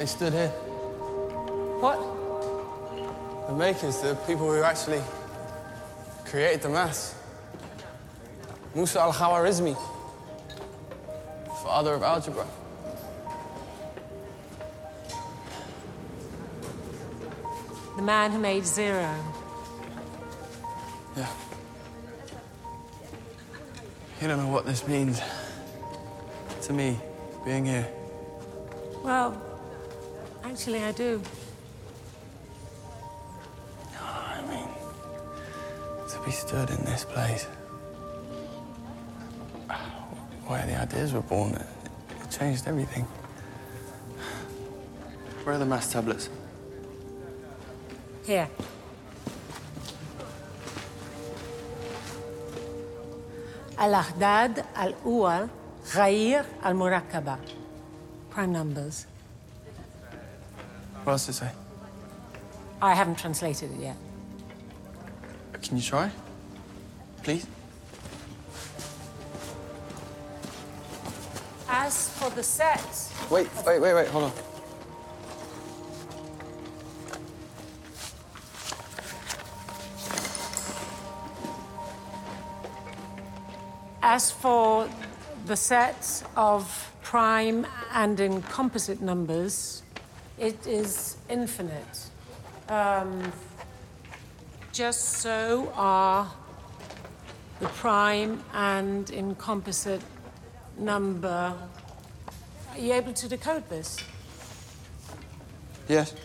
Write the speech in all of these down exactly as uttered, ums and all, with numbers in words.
They stood here. What? The makers, the people who actually created the maths. Musa al-Khwarizmi, father of algebra. The man who made zero. Yeah. You don't know what this means to me, being here. Well, actually, I do. I mean, to be stood in this place, where the ideas were born, it, it changed everything. Where are the maths tablets? Here. Al-Ahdad al-Uwal Ghayr al-Murakkaba. Prime numbers. What else does it say? I haven't translated it yet. Can you try? Please? As for the sets... Wait, wait, wait, wait, hold on. As for the sets of prime and in composite numbers, it is infinite. Um, just so are the prime and in composite number. Are you able to decode this? Yes.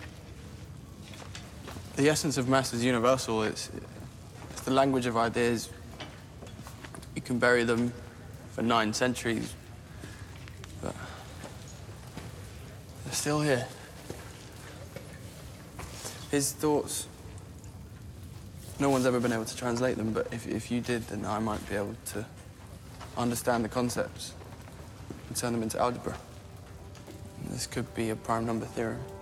The essence of maths is universal. It's, it's the language of ideas. You can bury them for nine centuries, but they're still here. His thoughts, no one's ever been able to translate them, but if, if you did, then I might be able to understand the concepts and turn them into algebra. And this could be a prime number theorem.